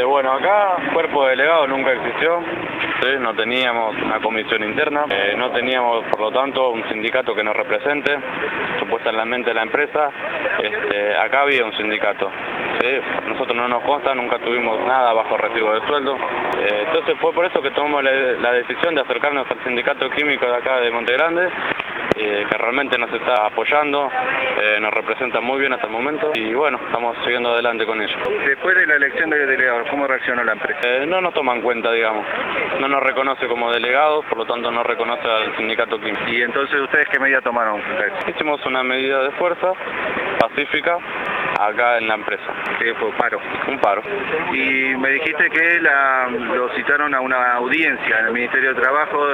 Bueno, acá cuerpo delegado nunca existió, ¿sí? No teníamos una comisión interna, no teníamos por lo tanto un sindicato que nos represente, supuestamente la empresa, acá había un sindicato, ¿sí? Nosotros no nos consta, nunca tuvimos nada bajo recibo de sueldo, entonces fue por eso que tomamos la decisión de acercarnos al sindicato químico de acá de Monte Grande, que realmente nos está apoyando, nos representa muy bien hasta el momento y bueno, estamos siguiendo adelante con ello. Después de la elección de delegados, ¿cómo reaccionó la empresa? No nos toman cuenta, digamos, no nos reconoce como delegados, por lo tanto no reconoce al sindicato químico. ¿Y entonces ustedes qué medida tomaron? Hicimos una medida de fuerza pacífica acá en la empresa. ¿Qué fue? ¿Paro? Un paro. Y me dijiste que lo citaron a una audiencia en el Ministerio de Trabajo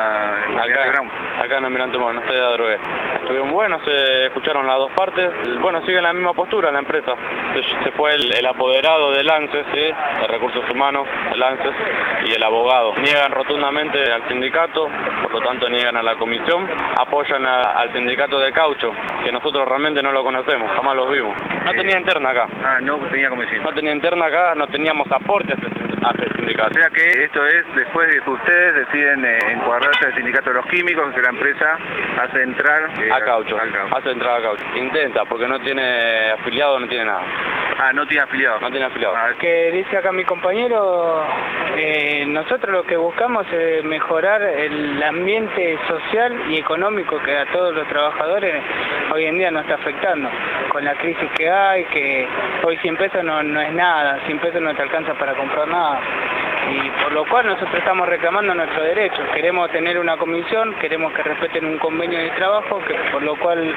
acá en Almirante Moro, no estoy de Adrogué. Estuvieron buenos, se escucharon las dos partes. Bueno, sigue la misma postura la empresa. Se fue el apoderado del ANSES, ¿sí? De Recursos Humanos, el ANSES, y el abogado. Niegan rotundamente al sindicato, por lo tanto niegan a la comisión. Apoyan al sindicato de caucho, que nosotros realmente no lo conocemos, jamás los vimos. No tenía interna acá. No tenía comisión. No tenía interna acá, no teníamos aporte a este sindicato. O sea que esto es después de que ustedes deciden encuadrarse al sindicato de los químicos, que la empresa hace entrar a caucho. Hace entrar a caucho. Intenta, porque no tiene afiliado, no tiene nada. No tiene afiliado. No tiene afiliado. Que dice acá mi compañero, nosotros lo que buscamos es mejorar el ambiente social y económico que a todos los trabajadores hoy en día nos está afectando. Con la crisis que hay, que hoy 100 pesos no es nada, 100 pesos no te alcanza para comprar nada. Y por lo cual nosotros estamos reclamando nuestros derechos. Queremos tener una comisión, queremos que respeten un convenio de trabajo, por lo cual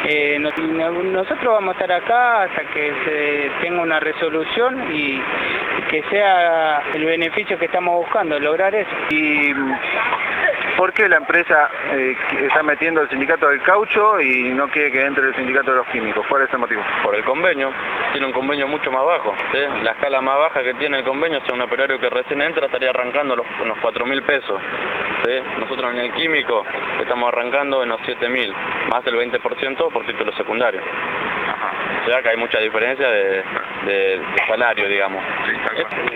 nosotros vamos a estar acá hasta que se tenga una resolución y que sea el beneficio que estamos buscando, lograr eso. ¿Y por qué la empresa está metiendo el sindicato del caucho y no quiere que entre el sindicato de los químicos? ¿Cuál es el motivo? Por el convenio. Tiene un convenio mucho más bajo, ¿sí? La escala más baja que tiene el convenio, si un operario que recién entra estaría arrancando unos 4.000 pesos. ¿Sí? Nosotros en el químico estamos arrancando en los 7.000, más del 20% por título secundario. O sea que hay mucha diferencia de salario, digamos. Sí,